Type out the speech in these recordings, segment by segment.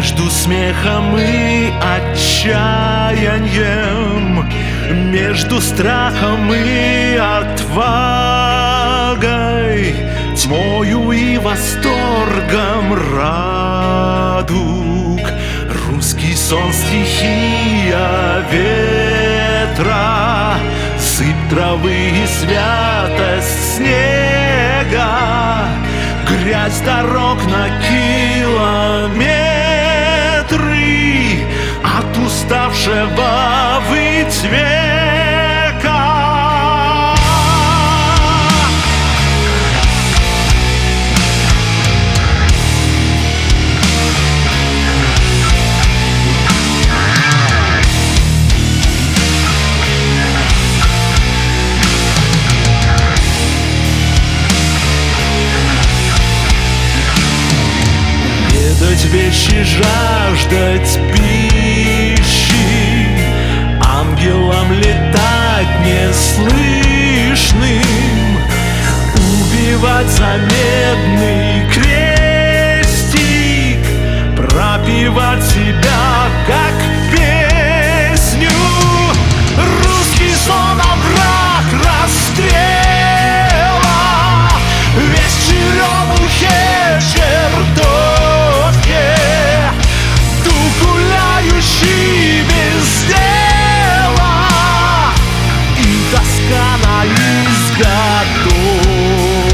Между смехом и отчаянием, между страхом и отвагой, тьмою и восторгом радуг. Русский сон — стихия ветра, сыпь травы и святость снега, грязь дорог на километры от уставшего выть века. Ведать вещи, жаждать пищи, ангелам летать неслышным, убивать за медный крестик, пропивать себя как песню. Русский сон — овраг расстрела, весь в черемухе чертовке, дух гуляющий без дела и тоска на изготовку.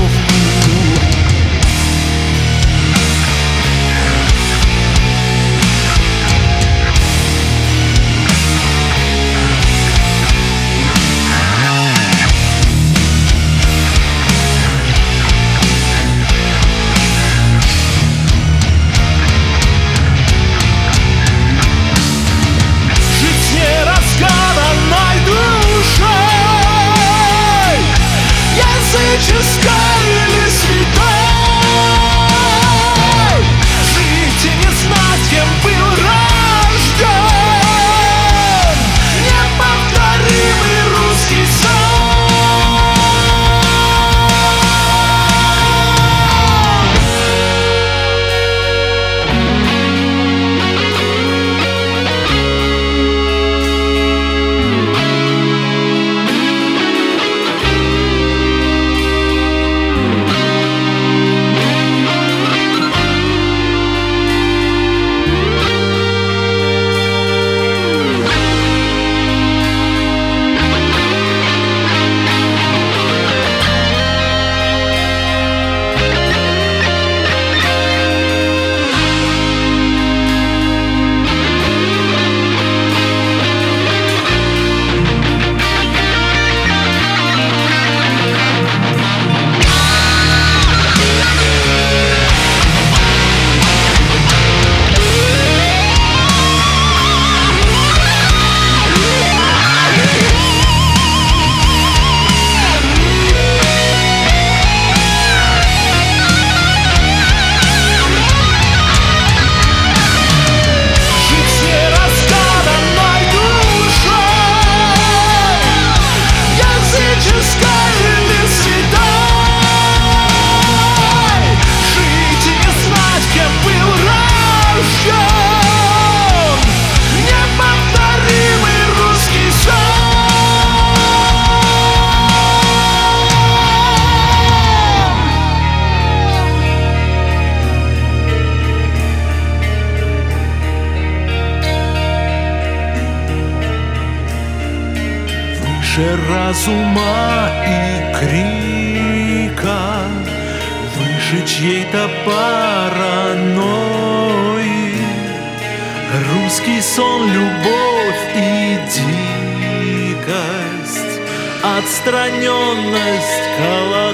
Языческой или святой, жить и не знать, кем был рожден, неповторимый русский разума и крика, выше чьей-то паранойи. Русский сон — любовь и дикость, отстраненность, колония.